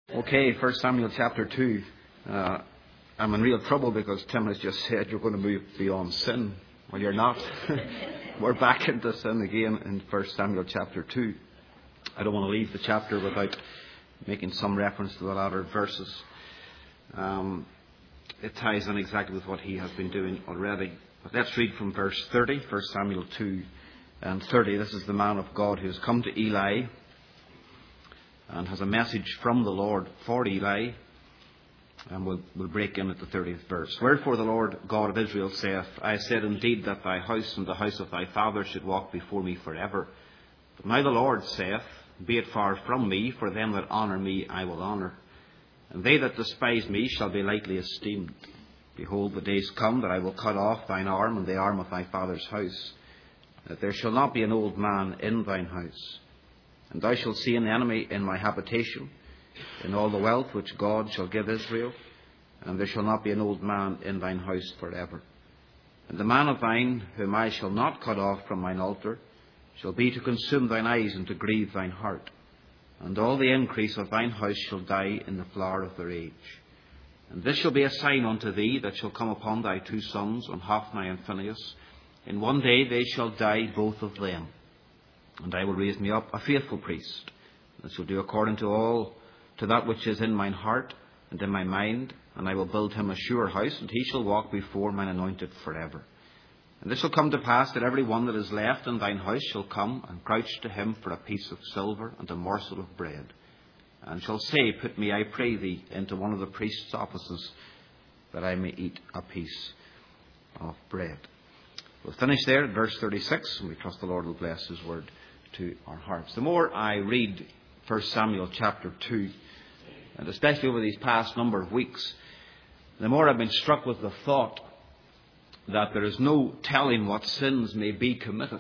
Okay, 1 Samuel chapter 2. I'm in real trouble because Tim has just said you're going to move beyond sin. Well, you're not. We're back into sin again in 1 Samuel chapter 2. I don't want to leave the chapter without making some reference to the latter verses. It ties in exactly with what he has been doing already. But let's read from verse 30, 1 Samuel 2 and 30. This is the man of God who has come to Eli and has a message from the Lord for Eli. And we'll break in at the 30th verse. Wherefore the Lord God of Israel saith, I said indeed that thy house and the house of thy father should walk before me forever. But now the Lord saith, be it far from me, for them that honour me I will honour. And they that despise me shall be lightly esteemed. Behold, the days come that I will cut off thine arm and the arm of thy father's house, that there shall not be an old man in thine house. And thou shalt see an enemy in my habitation, in all the wealth which God shall give Israel, and there shall not be an old man in thine house forever. And the man of thine, whom I shall not cut off from mine altar, shall be to consume thine eyes and to grieve thine heart. And all the increase of thine house shall die in the flower of their age. And this shall be a sign unto thee that shall come upon thy two sons, on Hophni and Phinehas. In one day they shall die both of them. And I will raise me up a faithful priest, that shall do according to that which is in mine heart and in my mind, and I will build him a sure house, and he shall walk before mine anointed forever. And this shall come to pass that every one that is left in thine house shall come and crouch to him for a piece of silver and a morsel of bread, and shall say, put me, I pray thee, into one of the priest's offices, that I may eat a piece of bread. We'll finish there at verse 36, and we trust the Lord will bless his word to our hearts. The more I read 1 Samuel chapter 2, and especially over these past number of weeks, the more I've been struck with the thought that there is no telling what sins may be committed,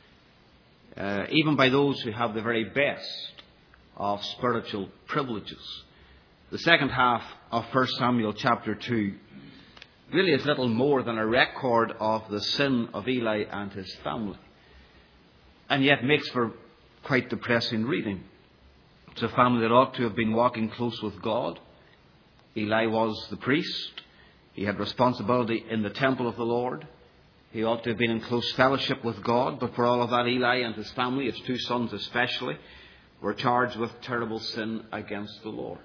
even by those who have the very best of spiritual privileges. The second half of 1 Samuel chapter 2 really is little more than a record of the sin of Eli and his family, and yet makes for quite depressing reading. It's a family that ought to have been walking close with God. Eli was the priest. He had responsibility in the temple of the Lord. He ought to have been in close fellowship with God. But for all of that, Eli and his family, his two sons especially, were charged with terrible sin against the Lord.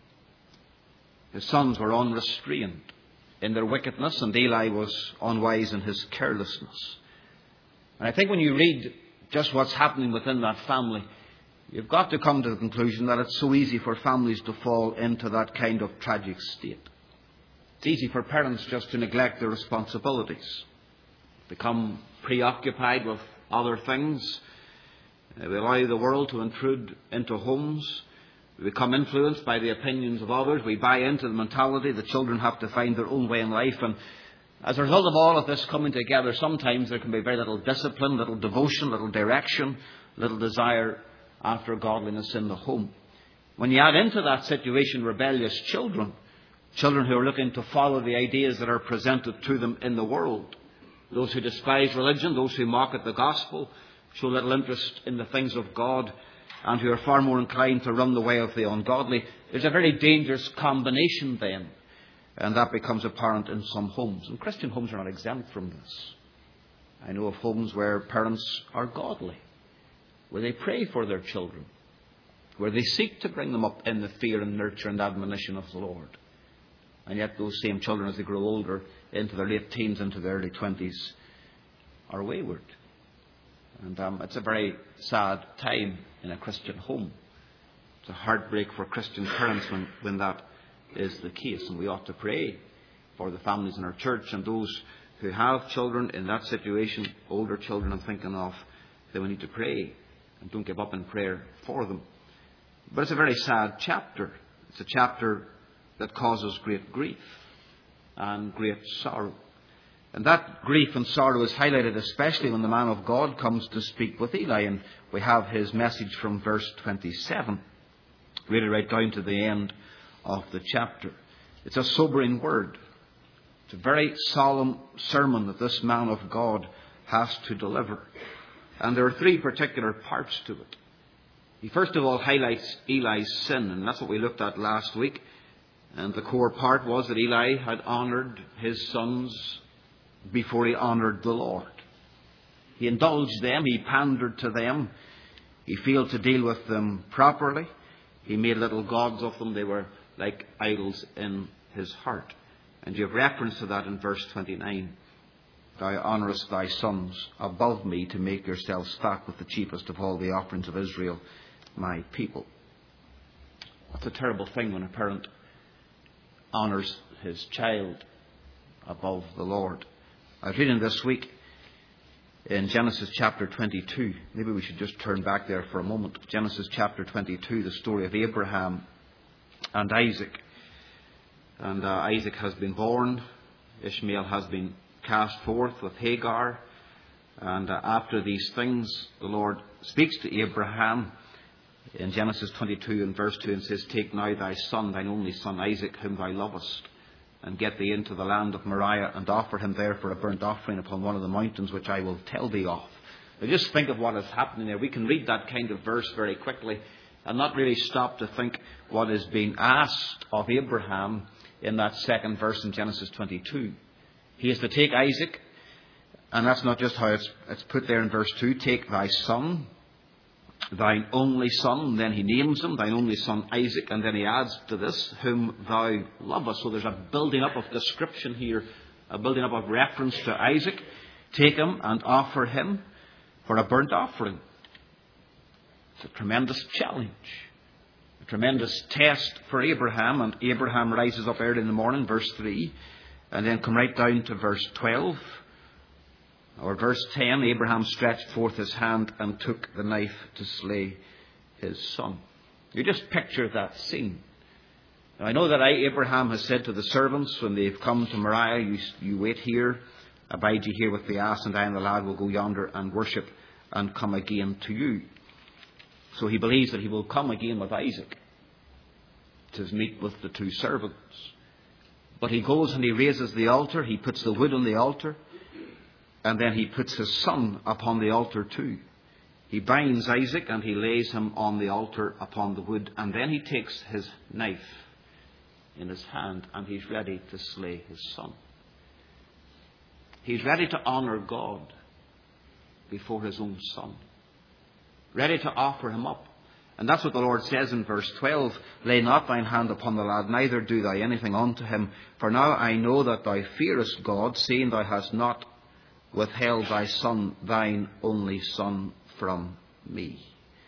His sons were unrestrained in their wickedness, and Eli was unwise in his carelessness. And I think when you read just what's happening within that family, you've got to come to the conclusion that it's so easy for families to fall into that kind of tragic state. It's easy for parents just to neglect their responsibilities, become preoccupied with other things. We allow the world to intrude into homes. We become influenced by the opinions of others. We buy into the mentality that children have to find their own way in life. And as a result of all of this coming together, sometimes there can be very little discipline, little devotion, little direction, little desire after godliness in the home. When you add into that situation rebellious children who are looking to follow the ideas that are presented to them in the world, those who despise religion, those who mock at the gospel, show little interest in the things of God, and who are far more inclined to run the way of the ungodly, there's a very dangerous combination then. And that becomes apparent in some homes. And Christian homes are not exempt from this. I know of homes where parents are godly, where they pray for their children, where they seek to bring them up in the fear and nurture and admonition of the Lord. And yet those same children, as they grow older, into their late teens, into their early 20s, are wayward. And it's a very sad time in a Christian home. It's a heartbreak for Christian parents when that is the case. And we ought to pray for the families in our church and those who have children in that situation, older children I'm thinking of, that we need to pray and don't give up in prayer for them. But it's a very sad chapter. It's a chapter that causes great grief and great sorrow. And that grief and sorrow is highlighted especially when the man of God comes to speak with Eli. And we have his message from verse 27, really right down to the end of the chapter. It's a sobering word. It's a very solemn sermon that this man of God has to deliver. And there are three particular parts to it. He first of all highlights Eli's sin, and that's what we looked at last week. And the core part was that Eli had honoured his sons before he honoured the Lord. He indulged them, he pandered to them, he failed to deal with them properly. He made little gods of them. They were like idols in his heart. And you have reference to that in verse 29. Thou honourest thy sons above me to make yourselves fat with the cheapest of all the offerings of Israel, my people. That's a terrible thing when a parent honours his child above the Lord. I was reading this week in Genesis chapter 22. Maybe we should just turn back there for a moment. Genesis chapter 22, the story of Abraham and Isaac. And Isaac has been born. Ishmael has been cast forth with Hagar. And after these things, the Lord speaks to Abraham in Genesis 22 and verse 2 and says, Take now thy son, thine only son Isaac, whom thou lovest, and get thee into the land of Moriah, and offer him there for a burnt offering upon one of the mountains which I will tell thee of. Now just think of what is happening there. We can read that kind of verse very quickly and not really stop to think what is being asked of Abraham in that second verse in Genesis 22. He is to take Isaac, and that's not just how it's put there in verse 2. Take thy son, thine only son, then he names him, thine only son Isaac, and then he adds to this, whom thou lovest. So there's a building up of description here, a building up of reference to Isaac. Take him and offer him for a burnt offering. It's a tremendous challenge, a tremendous test for Abraham. And Abraham rises up early in the morning, verse 3, and then come right down to verse 12. Or verse 10, Abraham stretched forth his hand and took the knife to slay his son. You just picture that scene. Now, I know that Abraham has said to the servants when they've come to Moriah, you wait here, abide ye here with the ass, and I and the lad will go yonder and worship and come again to you. So he believes that he will come again with Isaac to meet with the two servants. But he goes and he raises the altar, he puts the wood on the altar, and then he puts his son upon the altar too. He binds Isaac and he lays him on the altar upon the wood. And then he takes his knife in his hand and he's ready to slay his son. He's ready to honour God before his own son. Ready to offer him up. And that's what the Lord says in verse 12. Lay not thine hand upon the lad, neither do thou anything unto him. For now I know that thou fearest God, seeing thou hast not withheld thy son, thine only son, from me.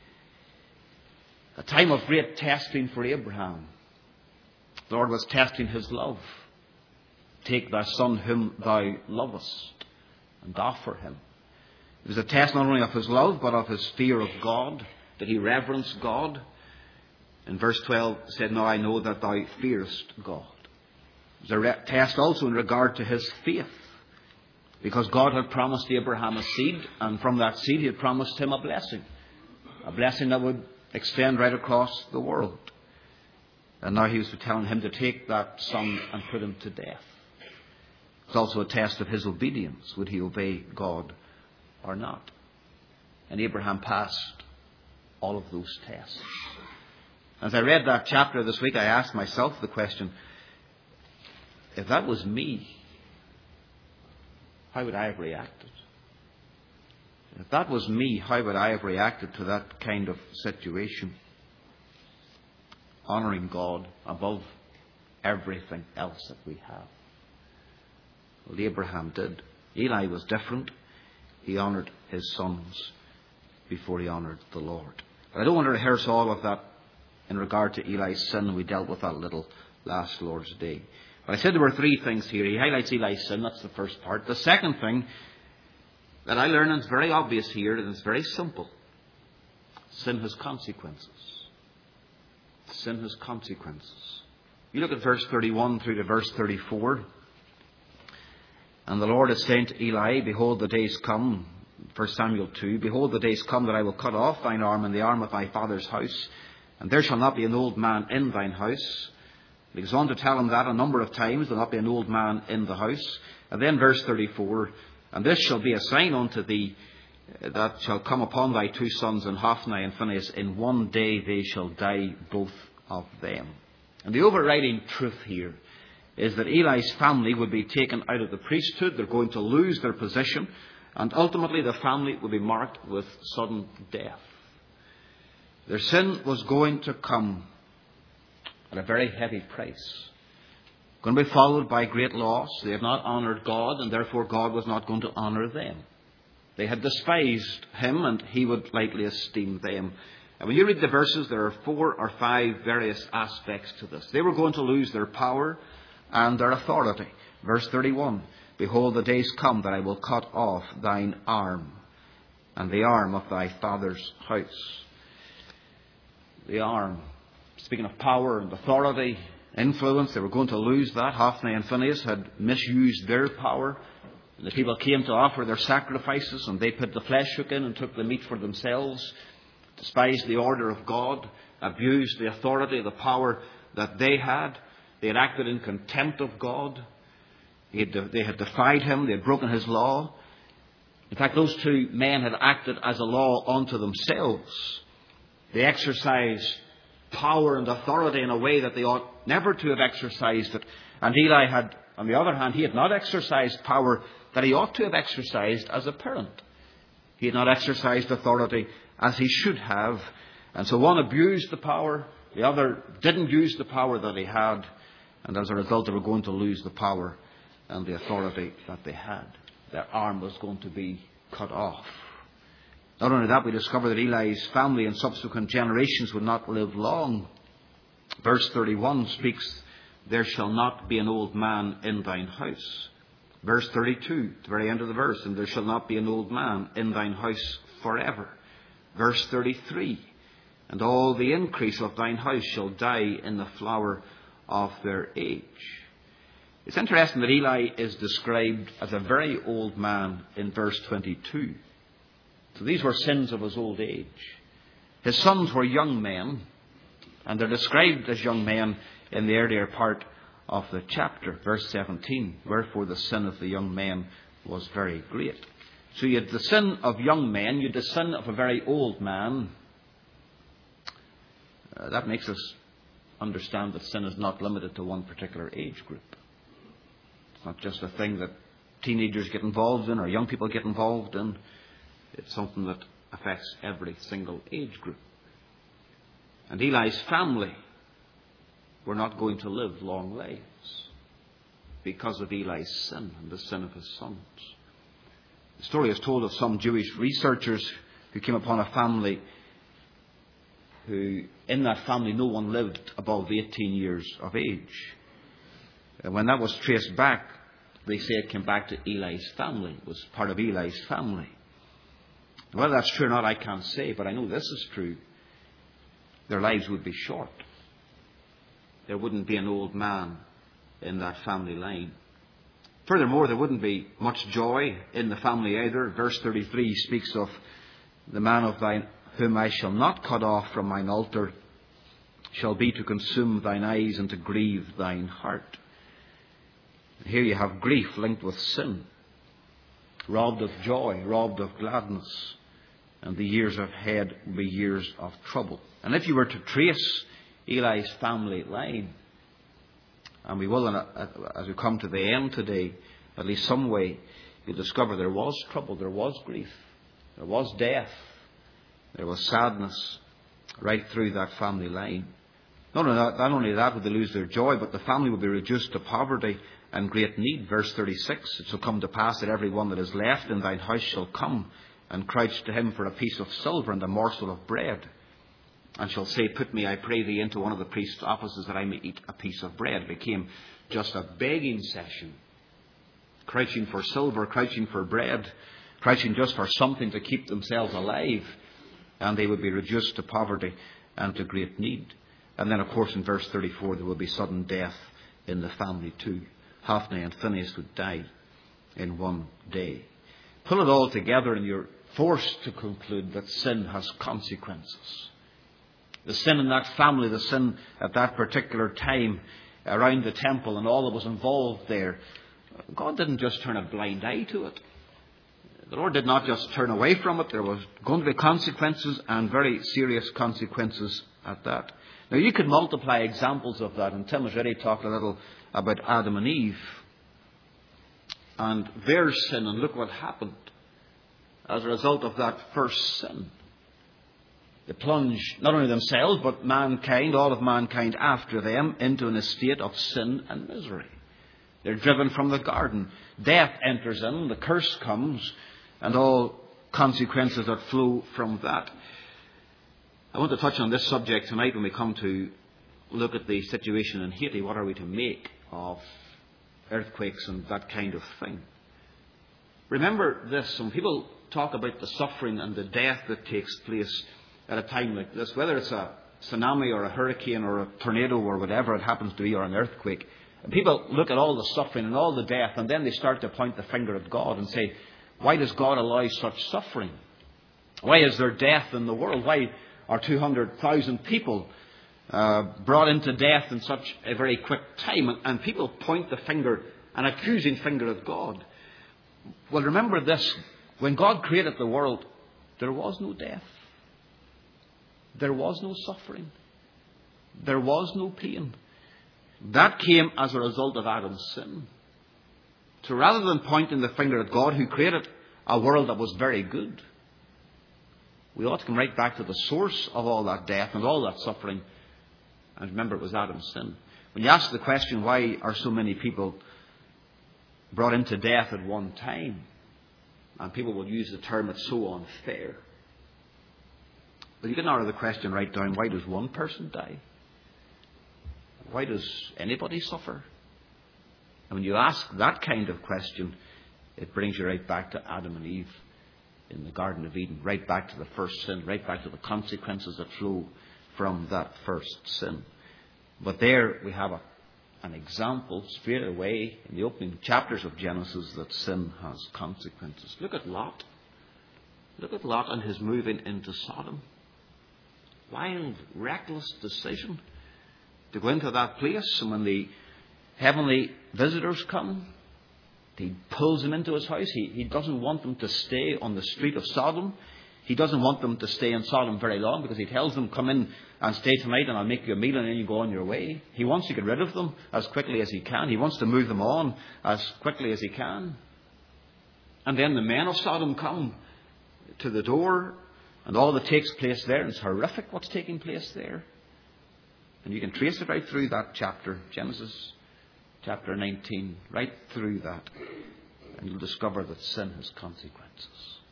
A time of great testing for Abraham. The Lord was testing his love. Take thy son whom thou lovest and offer him. It was a test not only of his love but of his fear of God. Did he reverence God? In verse 12 it said, Now I know that thou fearest God. It was a test also in regard to his faith. Because God had promised Abraham a seed, and from that seed he had promised him a blessing that would extend right across the world. And now he was telling him to take that son and put him to death. It's also a test of his obedience. Would he obey God or not? And Abraham passed all of those tests. As I read that chapter this week, I asked myself the question, if that was me, how would I have reacted? If that was me, how would I have reacted to that kind of situation? Honouring God above everything else that we have. Well, Abraham did. Eli was different. He honoured his sons before he honoured the Lord. But I don't want to rehearse all of that in regard to Eli's sin. We dealt with that a little last Lord's Day. But I said there were three things here. He highlights Eli's sin. That's the first part. The second thing that I learn, and it's very obvious here, and it's very simple. Sin has consequences. Sin has consequences. You look at verse 31 through to verse 34. And the Lord is saying to Eli, Behold, the days come, 1 Samuel 2, Behold, the days come that I will cut off thine arm and the arm of thy father's house, and there shall not be an old man in thine house. He goes on to tell him that a number of times, there will not be an old man in the house. And then verse 34, And this shall be a sign unto thee, that shall come upon thy two sons, and Hophni and Phinehas. In one day they shall die, both of them. And the overriding truth here is that Eli's family would be taken out of the priesthood. They're going to lose their position. And ultimately the family will be marked with sudden death. Their sin was going to come at a very heavy price. Going to be followed by great loss. They had not honoured God, and therefore God was not going to honour them. They had despised him, and he would lightly esteem them. And when you read the verses, there are 4 or 5 various aspects to this. They were going to lose their power and their authority. Verse 31, behold, the days come that I will cut off thine arm, and the arm of thy father's house. The arm, speaking of power and authority, influence, they were going to lose that. Hophni and Phinehas had misused their power. The people came to offer their sacrifices, and they put the flesh hook in and took the meat for themselves, despised the order of God, abused the authority, the power that they had. They had acted in contempt of God. They had defied him. They had broken his law. In fact, those two men had acted as a law unto themselves. They exercised power and authority in a way that they ought never to have exercised it. And Eli had, on the other hand, he had not exercised power that he ought to have exercised as a parent. He had not exercised authority as he should have. And so one abused the power, the other didn't use the power that he had. And as a result, they were going to lose the power and the authority that they had. Their arm was going to be cut off. Not only that, we discover that Eli's family and subsequent generations would not live long. Verse 31 speaks, there shall not be an old man in thine house. Verse 32, the very end of the verse, and there shall not be an old man in thine house forever. Verse 33, and all the increase of thine house shall die in the flower of their age. It's interesting that Eli is described as a very old man in verse 22. So these were sins of his old age. His sons were young men, and they're described as young men in the earlier part of the chapter. Verse 17, wherefore the sin of the young men was very great. So you had the sin of young men, you had the sin of a very old man. That makes us understand that sin is not limited to one particular age group. It's not just a thing that teenagers get involved in or young people get involved in. It's something that affects every single age group. And Eli's family were not going to live long lives because of Eli's sin and the sin of his sons. The story is told of some Jewish researchers who came upon a family who, in that family, no one lived above 18 years of age. And when that was traced back, they say it came back to Eli's family. It was part of Eli's family. Whether that's true or not, I can't say, but I know this is true. Their lives would be short. There wouldn't be an old man in that family line. Furthermore, there wouldn't be much joy in the family either. Verse 33 speaks of the man of thine whom I shall not cut off from mine altar shall be to consume thine eyes and to grieve thine heart. Here you have grief linked with sin, robbed of joy, robbed of gladness, and the years ahead will be years of trouble. And if you were to trace Eli's family line, and we will as we come to the end today, at least some way, you'll discover there was trouble, there was grief, there was death, there was sadness right through that family line. Not only that would they lose their joy, but the family would be reduced to poverty and great need. Verse 36, it shall come to pass that every one that is left in thine house shall come and crouch to him for a piece of silver and a morsel of bread, and shall say, put me, I pray thee, into one of the priest's offices that I may eat a piece of bread. It became just a begging session, crouching for silver, crouching for bread, crouching just for something to keep themselves alive, and they would be reduced to poverty and to great need. And then, of course, in verse 34, there will be sudden death in the family too. Hophni and Phinehas would die in one day. Pull it all together and you're forced to conclude that sin has consequences. The sin in that family, the sin at that particular time around the temple and all that was involved there, God didn't just turn a blind eye to it. The Lord did not just turn away from it. There was going to be consequences, and very serious consequences at that. Now, you could multiply examples of that, and Tim has already talked a little about Adam and Eve and their sin, and look what happened as a result of that first sin. They plunge not only themselves, but mankind, all of mankind after them, into an estate of sin and misery. They're driven from the garden. Death enters in, the curse comes, and all consequences that flow from that. I want to touch on this subject tonight when we come to look at the situation in Haiti. What are we to make of earthquakes and that kind of thing? Remember this, when people talk about the suffering and the death that takes place at a time like this, whether it's a tsunami or a hurricane or a tornado or whatever it happens to be, or an earthquake, people look at all the suffering and all the death, and then they start to point the finger at God and say, why does God allow such suffering? Why is there death in the world? Why are 200,000 people brought into death in such a very quick time? And people point the finger, an accusing finger at God. Well, remember this. When God created the world, there was no death. There was no suffering. There was no pain. That came as a result of Adam's sin. So rather than pointing the finger at God, who created a world that was very good, we ought to come right back to the source of all that death and all that suffering. And remember, it was Adam's sin. When you ask the question, why are so many people brought into death at one time? And people will use the term, it's so unfair. But you can narrow the question right down. Why does one person die? Why does anybody suffer? And when you ask that kind of question, it brings you right back to Adam and Eve in the Garden of Eden, right back to the first sin, right back to the consequences that flow from that first sin. But there we have an example straight away in the opening chapters of Genesis that sin has consequences. Look at Lot. Look at Lot and his moving into Sodom. Wild, reckless decision to go into that place, and when the heavenly visitors come, he pulls them into his house. He doesn't want them to stay on the street of Sodom. He doesn't want them to stay in Sodom very long, because he tells them, come in and stay tonight and I'll make you a meal and then you go on your way. He wants to get rid of them as quickly as he can. He wants to move them on as quickly as he can. And then the men of Sodom come to the door, and all that takes place there, and it's horrific what's taking place there. And you can trace it right through that chapter, Genesis chapter 19, right through that. And you'll discover that sin has consequences.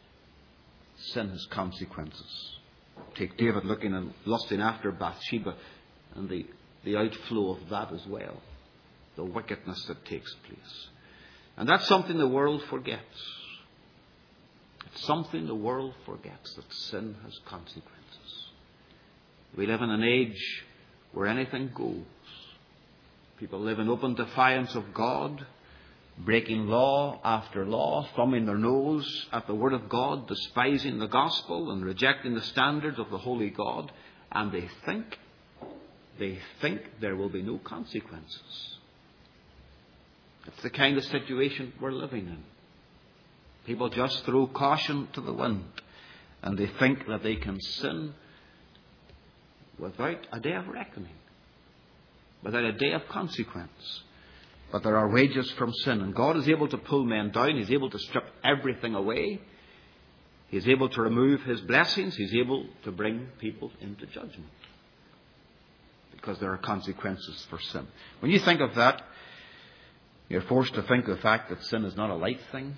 Sin has consequences. Take David looking and lusting after Bathsheba, and the outflow of that as well. The wickedness that takes place. And that's something the world forgets. It's something the world forgets, that sin has consequences. We live in an age where anything goes. People live in open defiance of God, breaking law after law, thumbing their nose at the Word of God, despising the gospel and rejecting the standards of the holy God, and they think there will be no consequences. It's the kind of situation we're living in. People just throw caution to the wind, and they think that they can sin without a day of reckoning, without a day of consequence. But there are wages from sin, and God is able to pull men down. He's able to strip everything away. He's able to remove His blessings. He's able to bring people into judgment, because there are consequences for sin. When you think of that, you're forced to think of the fact that sin is not a light thing.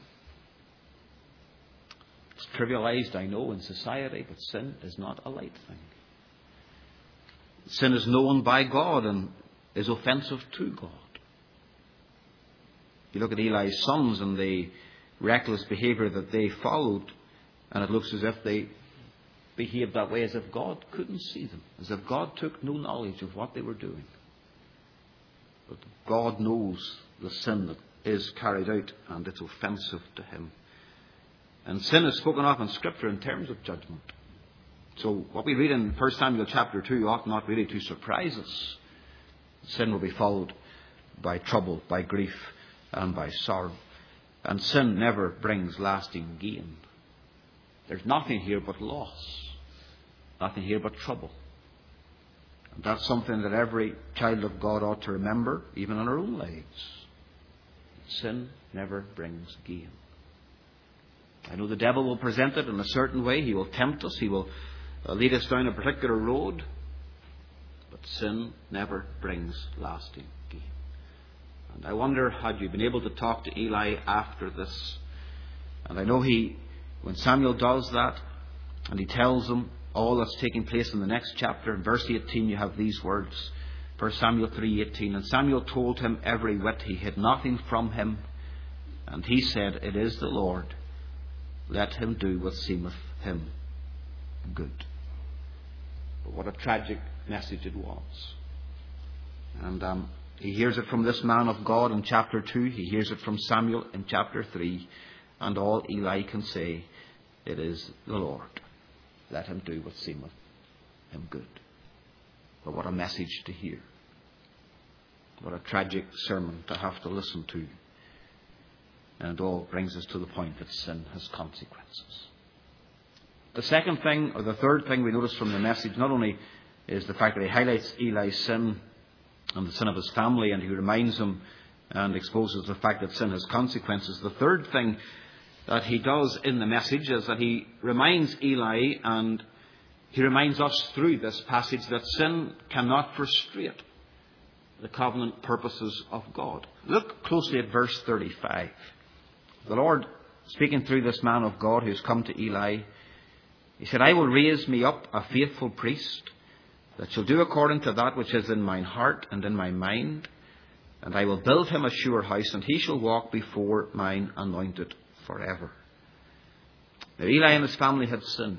It's trivialized, I know, in society, but sin is not a light thing. Sin is known by God and is offensive to God. You look at Eli's sons and the reckless behaviour that they followed, and it looks as if they behaved that way as if God couldn't see them, as if God took no knowledge of what they were doing. But God knows the sin that is carried out, and it's offensive to Him. And sin is spoken of in Scripture in terms of judgment. So what we read in 1 Samuel chapter 2 ought not really to surprise us. Sin will be followed by trouble, by grief, and by sorrow. And sin never brings lasting gain. There's nothing here but loss. Nothing here but trouble. And that's something that every child of God ought to remember, even in our own lives. Sin never brings gain. I know the devil will present it in a certain way. He will tempt us. He will lead us down a particular road. But sin never brings lasting gain. And I wonder, had you been able to talk to Eli after this? And I know when Samuel does that, and he tells him all that's taking place in the next chapter, in verse 18 you have these words, 1 Samuel 3:18, and Samuel told him every whit, he hid nothing from him, and he said, it is the Lord, let him do what seemeth him good. But what a tragic message it was. And he hears it from this man of God in chapter 2, he hears it from Samuel in chapter 3, and all Eli can say, it is the Lord, let him do what seemeth him good. But what a message to hear. What a tragic sermon to have to listen to. And it all brings us to the point that sin has consequences. The second thing, or the third thing we notice from the message, not only is the fact that he highlights Eli's sin and the sin of his family, and he reminds him and exposes the fact that sin has consequences. The third thing that he does in the message is that he reminds Eli, and he reminds us through this passage, that sin cannot frustrate the covenant purposes of God. Look closely at verse 35. The Lord, speaking through this man of God who has come to Eli, he said, I will raise me up a faithful priest that shall do according to that which is in mine heart and in my mind, and I will build him a sure house, and he shall walk before mine anointed forever. Now Eli and his family had sinned.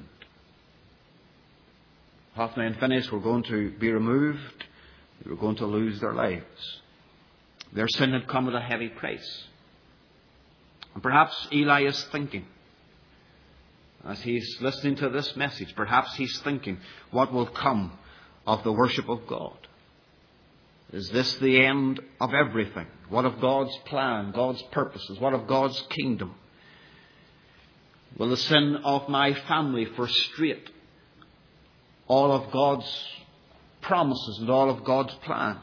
Hophni and Phinehas were going to be removed. They were going to lose their lives. Their sin had come at a heavy price. And perhaps Eli is thinking, as he's listening to this message, perhaps he's thinking, what will come of the worship of God? Is this the end of everything? What of God's plan, God's purposes? What of God's kingdom? Will the sin of my family frustrate all of God's promises and all of God's plan?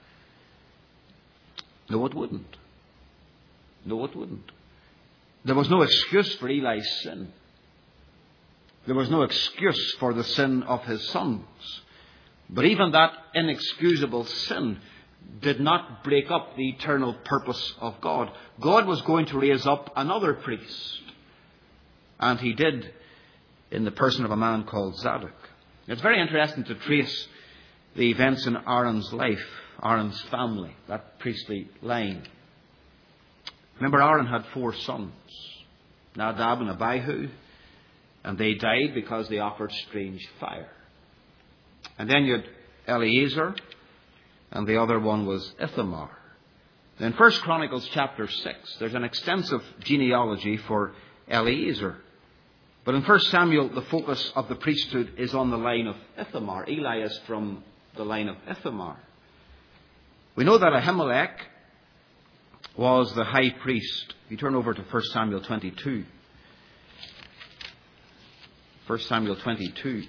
No, it wouldn't. No, it wouldn't. There was no excuse for Eli's sin. There was no excuse for the sin of his sons. But even that inexcusable sin did not break up the eternal purpose of God. God was going to raise up another priest. And he did, in the person of a man called Zadok. It's very interesting to trace the events in Aaron's life, Aaron's family, that priestly line. Remember, Aaron had 4 sons, Nadab and Abihu, and they died because they offered strange fire. And then you had Eleazar, and the other one was Ithamar. In 1 Chronicles chapter 6, there's an extensive genealogy for Eleazar. But in 1 Samuel, the focus of the priesthood is on the line of Ithamar. Eli is from the line of Ithamar. We know that Ahimelech was the high priest. You turn over to 1 Samuel 22. 1 Samuel 22.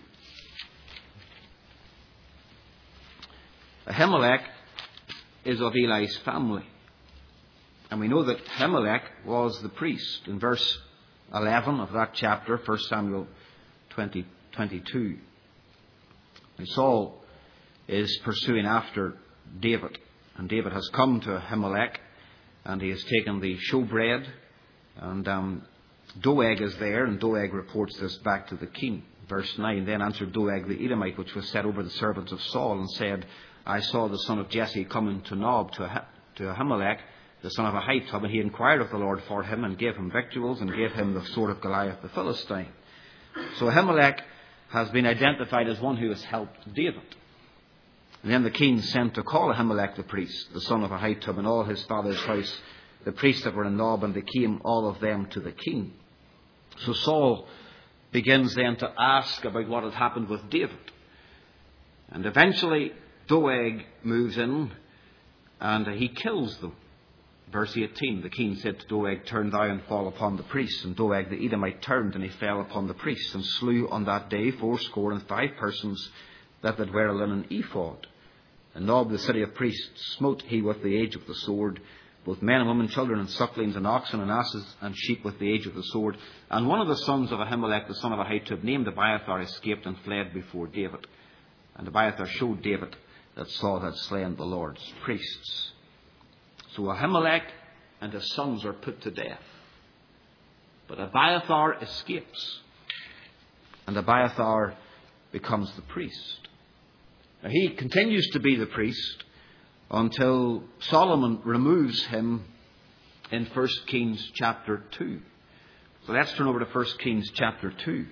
Ahimelech is of Eli's family. And we know that Ahimelech was the priest. In verse 11 of that chapter, 1 Samuel 22. And Saul is pursuing after David. And David has come to Ahimelech, and he has taken the showbread. And Doeg is there, and Doeg reports this back to the king. Verse 9, then answered Doeg the Edomite, which was set over the servants of Saul, and said, I saw the son of Jesse coming to Nob to Ahimelech, the son of Ahitub, and he inquired of the Lord for him, and gave him victuals, and gave him the sword of Goliath the Philistine. So Ahimelech has been identified as one who has helped David. And then the king sent to call Ahimelech the priest, the son of Ahitub, and all his father's house, the priests that were in Nob, and they came all of them to the king. So Saul begins then to ask about what had happened with David. And eventually Doeg moves in and he kills them. Verse 18, the king said to Doeg, turn thou and fall upon the priests. And Doeg the Edomite turned, and he fell upon the priests, and slew on that day 65 persons that did wear a linen ephod. And Nob the city of priests smote he with the edge of the sword, both men and women, children and sucklings, and oxen and asses and sheep with the edge of the sword. And one of the sons of Ahimelech, the son of Ahitub, named Abiathar, escaped and fled before David. And Abiathar showed David that Saul had slain the Lord's priests. So Ahimelech and his sons are put to death. But Abiathar escapes. And Abiathar becomes the priest. Now, he continues to be the priest until Solomon removes him in 1 Kings chapter 2. So let's turn over to 1 Kings chapter 2.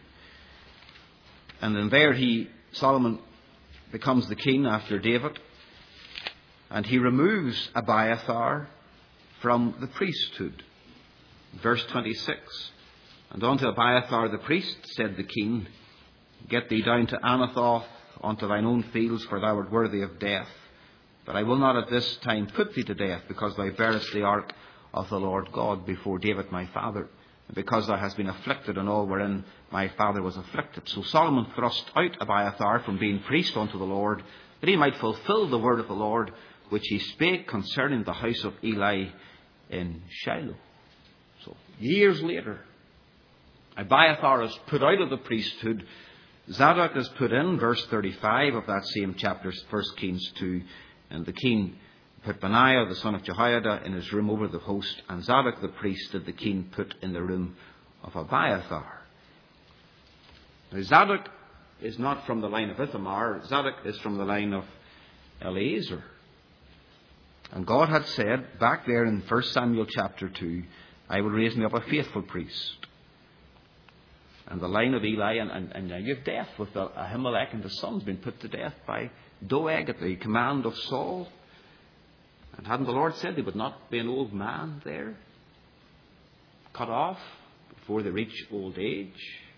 And then there Solomon becomes the king after David. And he removes Abiathar from the priesthood. Verse 26. And unto Abiathar the priest said the king, get thee down to Anathoth unto thine own fields, for thou art worthy of death. But I will not at this time put thee to death, because thou bearest the ark of the Lord God before David my father, and because thou hast been afflicted in all wherein my father was afflicted. So Solomon thrust out Abiathar from being priest unto the Lord, that he might fulfill the word of the Lord, which he spake concerning the house of Eli in Shiloh. So years later, Abiathar is put out of the priesthood. Zadok is put in, verse 35 of that same chapter, 1 Kings 2. And the king put Benaiah, the son of Jehoiada, in his room over the host. And Zadok the priest did the king put in the room of Abiathar. Now Zadok is not from the line of Ithamar. Zadok is from the line of Eleazar. And God had said back there in 1 Samuel chapter 2, I will raise me up a faithful priest. And the line of Eli, and now you have death with Ahimelech and his sons being put to death by Doeg at the command of Saul. And hadn't the Lord said they would not be an old man there, cut off before they reach old age?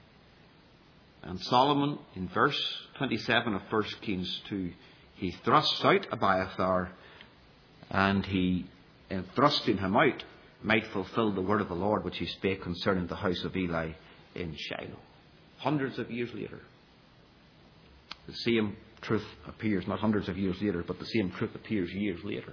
And Solomon, in verse 27 of 1 Kings 2, he thrusts out Abiathar, and he, in thrusting him out, might fulfill the word of the Lord which he spake concerning the house of Eli in Shiloh. Hundreds of years later, the same truth appears, not hundreds of years later, but the same truth appears years later.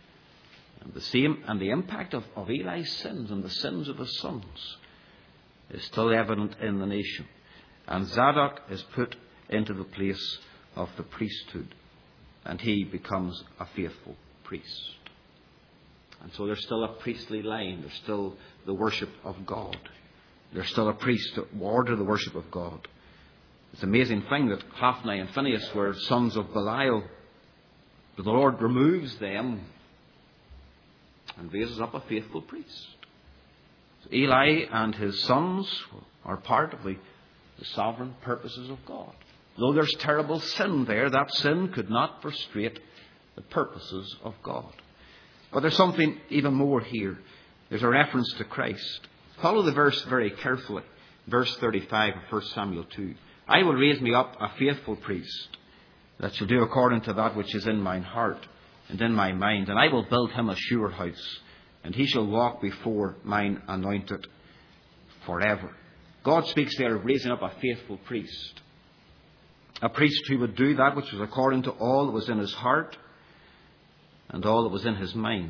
And the impact of Eli's sins and the sins of his sons is still evident in the nation. And Zadok is put into the place of the priesthood, and he becomes a faithful priest. And so there's still a priestly line. There's still the worship of God. There's still a priest to order the worship of God. It's an amazing thing that Hophni and Phinehas were sons of Belial, but the Lord removes them and raises up a faithful priest. So Eli and his sons are part of the sovereign purposes of God. Though there's terrible sin there, that sin could not frustrate the purposes of God. But there's something even more here. There's a reference to Christ. Follow the verse very carefully. Verse 35 of 1 Samuel 2. I will raise me up a faithful priest, that shall do according to that which is in mine heart and in my mind. And I will build him a sure house, and he shall walk before mine anointed forever. God speaks there of raising up a faithful priest. A priest who would do that which was according to all that was in his heart and all that was in his mind.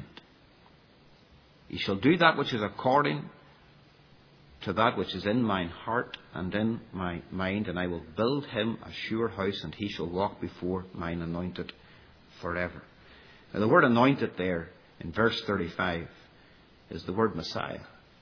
He shall do that which is according to that which is in mine heart and in my mind, and I will build him a sure house, and he shall walk before mine anointed forever. Now the word anointed there in verse 35 is the word Messiah.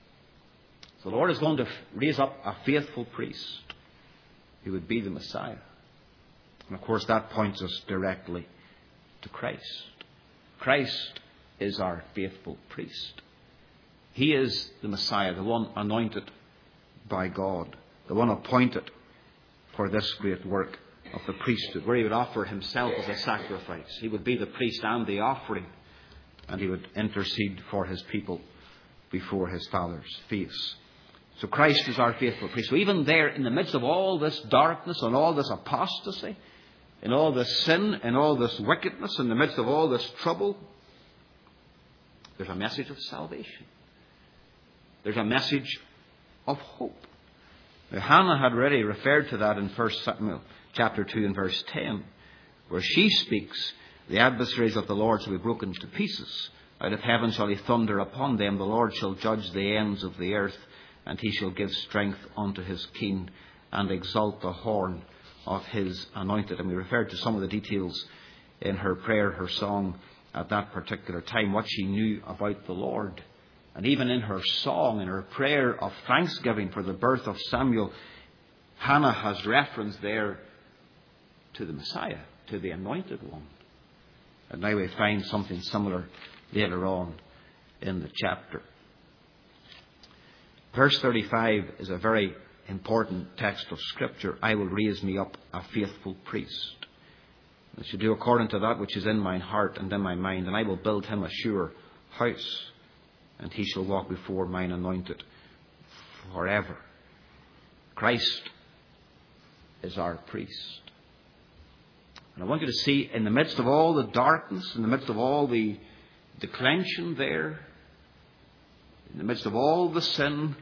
So the Lord is going to raise up a faithful priest who would be the Messiah. And of course that points us directly to Christ. Christ is our faithful priest. He is the Messiah, the one anointed by God, the one appointed for this great work of the priesthood, where he would offer himself as a sacrifice. He would be the priest and the offering, and he would intercede for his people before his Father's face. So Christ is our faithful priest. So even there, in the midst of all this darkness and all this apostasy, in all this sin and all this wickedness, in the midst of all this trouble, There's a message of salvation. There's a message of hope. Now, Hannah had already referred to that in 1 Samuel chapter 2 and verse 10, where she speaks, the adversaries of the Lord shall be broken to pieces. Out of heaven shall he thunder upon them. The Lord shall judge the ends of the earth, and he shall give strength unto his king, and exalt the horn of his anointed. And we referred to some of the details in her prayer, her song at that particular time, what she knew about the Lord. And even in her song, in her prayer of thanksgiving for the birth of Samuel, Hannah has reference there to the Messiah, to the anointed one. And now we find something similar later on in the chapter. Verse 35 is a very important text of Scripture. I will raise me up a faithful priest. I shall do according to that which is in mine heart and in my mind, and I will build him a sure house, and he shall walk before mine anointed forever. Christ is our priest. And I want you to see, in the midst of all the darkness, in the midst of all the declension there, in the midst of all the sin,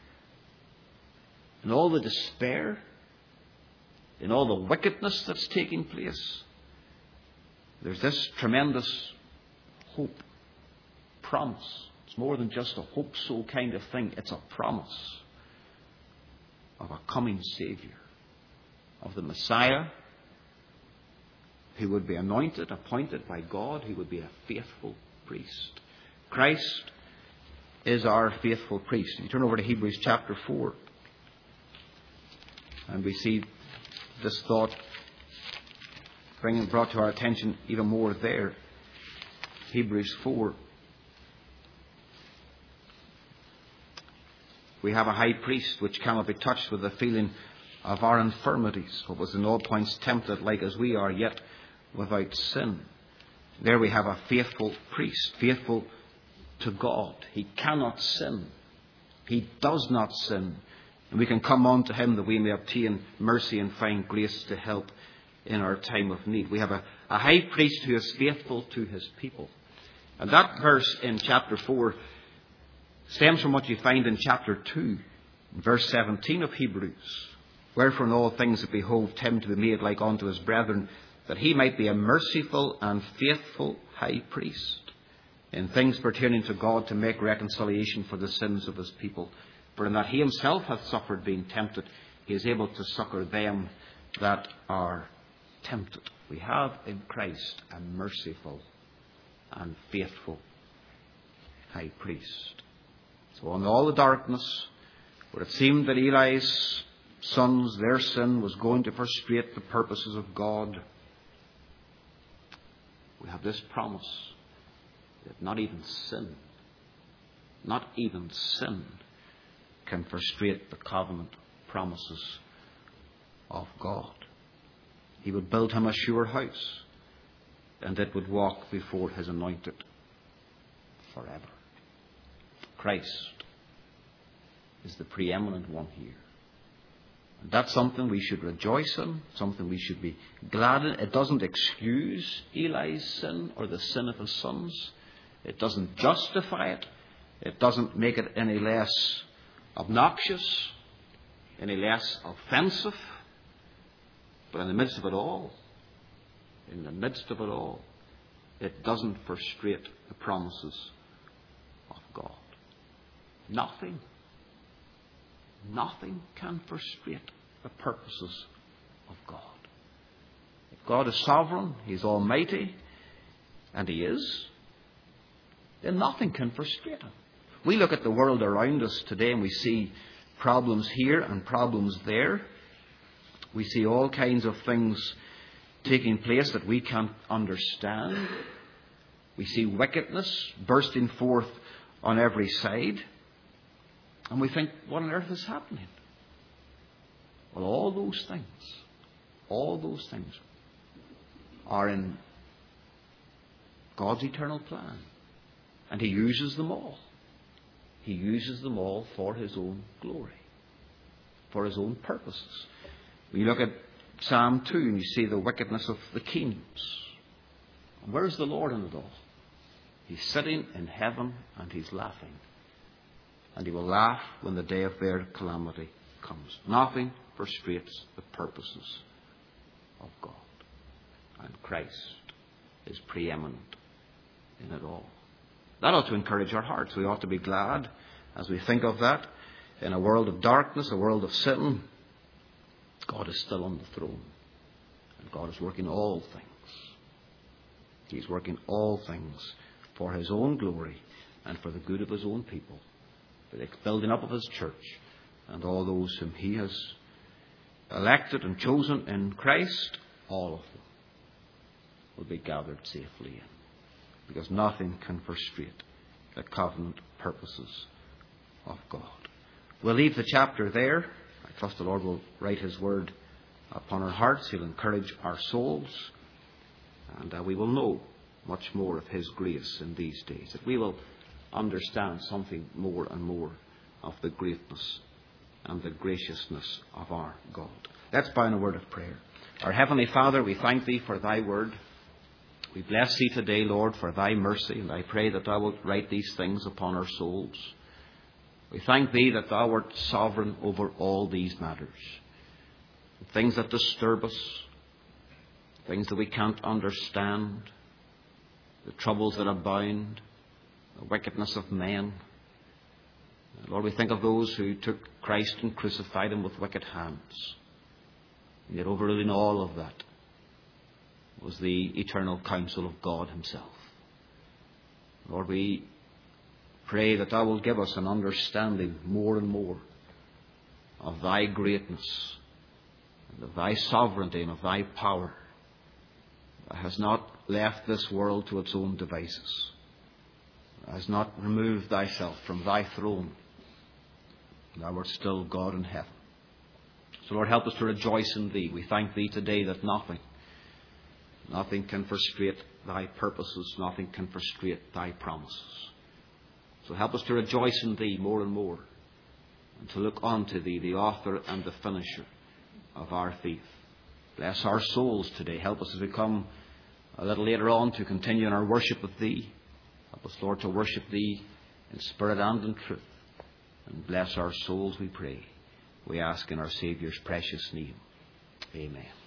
in all the despair, in all the wickedness that's taking place, there's this tremendous hope, promise. It's more than just a hope-so kind of thing. It's a promise of a coming Saviour, of the Messiah, who would be anointed, appointed by God, who would be a faithful priest. Christ is our faithful priest. You turn over to Hebrews chapter 4, and we see this thought brought to our attention even more there. Hebrews 4. We have a high priest which cannot be touched with the feeling of our infirmities, but was in all points tempted like as we are, yet without sin. There we have a faithful priest, faithful to God. He cannot sin. He does not sin. And we can come on to him that we may obtain mercy and find grace to help in our time of need. We have a high priest who is faithful to his people. And that verse in chapter 4 stems from what you find in chapter 2, verse 17 of Hebrews. Wherefore in all things it behoved him to be made like unto his brethren, that he might be a merciful and faithful high priest in things pertaining to God, to make reconciliation for the sins of his people. For in that he himself hath suffered being tempted, he is able to succour them that are tempted. We have in Christ a merciful and faithful high priest. So in all the darkness, where it seemed that Eli's sons, their sin was going to frustrate the purposes of God, we have this promise that not even sin can frustrate the covenant promises of God. He would build him a sure house, and it would walk before his anointed forever. Christ is the preeminent one here. And that's something we should rejoice in, something we should be glad in. It doesn't excuse Eli's sin or the sin of his sons. It doesn't justify it. It doesn't make it any less obnoxious, any less offensive. But in the midst of it all, it doesn't frustrate the promises of God. Nothing can frustrate the purposes of God. If God is sovereign, He's almighty, and He is, then nothing can frustrate Him. We look at the world around us today and we see problems here and problems there. We see all kinds of things taking place that we can't understand. We see wickedness bursting forth on every side. And we think, what on earth is happening? Well, all those things are in God's eternal plan. And He uses them all. He uses them all for His own glory, for His own purposes. When you look at Psalm 2 and you see the wickedness of the kings, and where's the Lord in it all? He's sitting in heaven and he's laughing. And he will laugh when the day of their calamity comes. Nothing frustrates the purposes of God. And Christ is preeminent in it all. That ought to encourage our hearts. We ought to be glad as we think of that. In a world of darkness, a world of sin, God is still on the throne. And God is working all things. He's working all things for his own glory and for the good of his own people. For the building up of his church and all those whom he has elected and chosen in Christ, all of them will be gathered safely in. Because nothing can frustrate the covenant purposes of God. We'll leave the chapter there. I trust the Lord will write his word upon our hearts. He'll encourage our souls. And we will know much more of his grace in these days. That we will understand something more and more of the greatness and the graciousness of our God. Let's bow in a word of prayer. Our Heavenly Father, we thank thee for thy word. We bless thee today, Lord, for thy mercy. And I pray that thou wilt write these things upon our souls. We thank thee that thou art sovereign over all these matters. Things that disturb us, things that we can't understand, the troubles that abound, the wickedness of men. Lord, we think of those who took Christ and crucified him with wicked hands. And yet overruling all of that was the eternal counsel of God himself. Lord, we pray that thou wilt give us an understanding more and more of thy greatness, and of thy sovereignty, and of thy power. Thou hast not left this world to its own devices. Thou hast not removed thyself from thy throne. Thou art still God in heaven. So Lord, help us to rejoice in thee. We thank thee today that nothing can frustrate thy purposes, nothing can frustrate thy promises. So help us to rejoice in thee more and more, and to look unto thee, the author and the finisher of our faith. Bless our souls today. Help us as we come a little later on to continue in our worship with thee. Help us, Lord, to worship thee in spirit and in truth. And bless our souls, we pray. We ask in our Saviour's precious name. Amen.